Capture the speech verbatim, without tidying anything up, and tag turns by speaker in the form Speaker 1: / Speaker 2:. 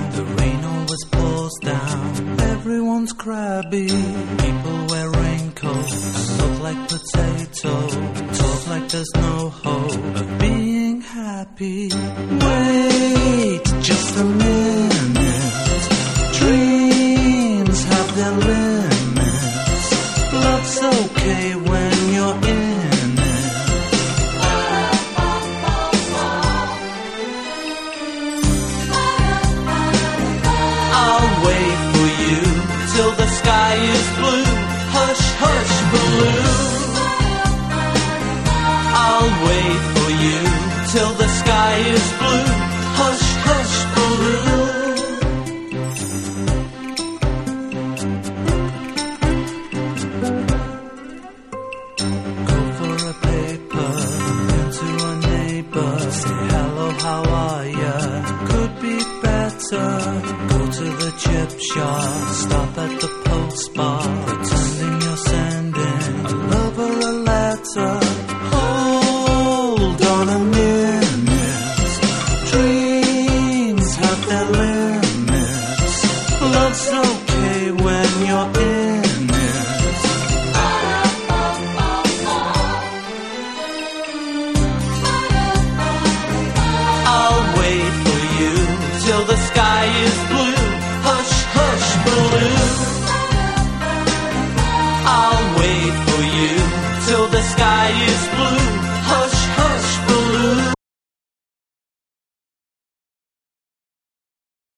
Speaker 1: The rain always pours down. Everyone's crabby. People wear raincoats, look like potatoes, talk like there's no hope of being happy. Wait just a minute. Dreams have their limits. Love's okay when you're in it. I'll wait for you till the sky is blue. Hush, hush, balloon. I'll wait for you till the sky is blue. Hush, hush, balloon. Go for a paper, into a neighbor. Say hello, how are ya? Could be better. Go to the chip shop, stop at the post bar.